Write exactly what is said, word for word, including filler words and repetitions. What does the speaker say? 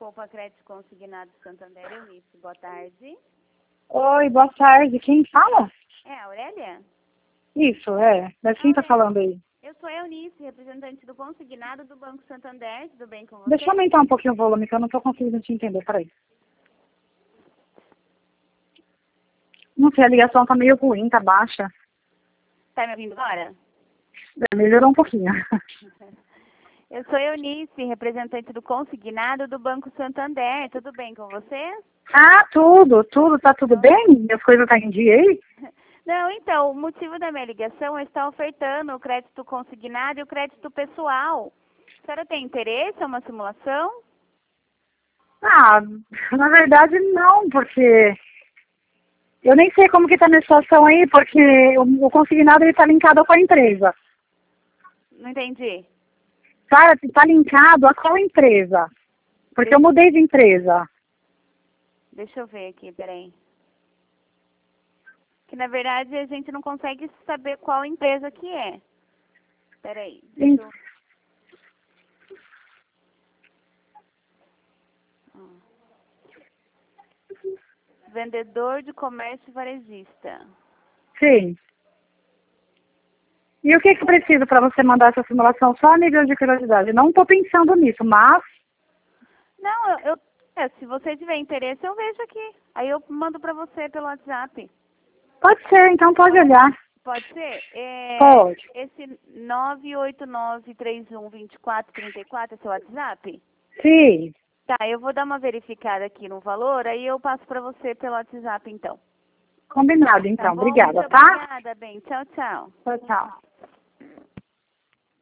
Poupa Crédito Consignado Santander, Eunice. Boa tarde. Oi, boa tarde. Quem fala? É a Aurélia? Isso, é. Mas quem tá falando aí? Eu sou a Eunice, representante do consignado do Banco Santander. Tudo bem com você? Deixa eu aumentar um pouquinho o volume, que eu não tô conseguindo te entender. Peraí. Não sei, a ligação tá meio ruim, tá baixa. Tá me ouvindo agora? É, melhorou um pouquinho. Eu sou a Eunice, representante do consignado do Banco Santander. Tudo bem com você? Ah, tudo, tudo. Tá tudo bem? Minhas coisas tá em dia aí? Não, então, o motivo da minha ligação é estar ofertando o crédito consignado e o crédito pessoal. A senhora tem interesse? É uma simulação? Ah, na verdade não, porque eu nem sei como que tá a minha situação aí, porque o, o consignado ele tá linkado com a empresa. Não entendi. Tá, tá linkado a qual empresa? Porque eu mudei de empresa. Deixa eu ver aqui, peraí. Que na verdade a gente não consegue saber qual empresa que é. Peraí, deixa eu... Hum. Vendedor de comércio varejista. Sim. E o que que eu preciso para você mandar essa simulação só a nível de curiosidade? Não estou pensando nisso, mas... Não, eu, eu é, se você tiver interesse, eu vejo aqui. Aí eu mando para você pelo WhatsApp. Pode ser, então pode olhar. Pode ser? É, Pode. esse nove oito nove, três um, dois quatro, três quatro é seu WhatsApp? Sim. Tá, eu vou dar uma verificada aqui no valor, aí eu passo para você pelo WhatsApp, então. Combinado, Tá então. bom? Obrigada, Muito tá? obrigada, bem. Tchau, tchau. Tchau, tchau.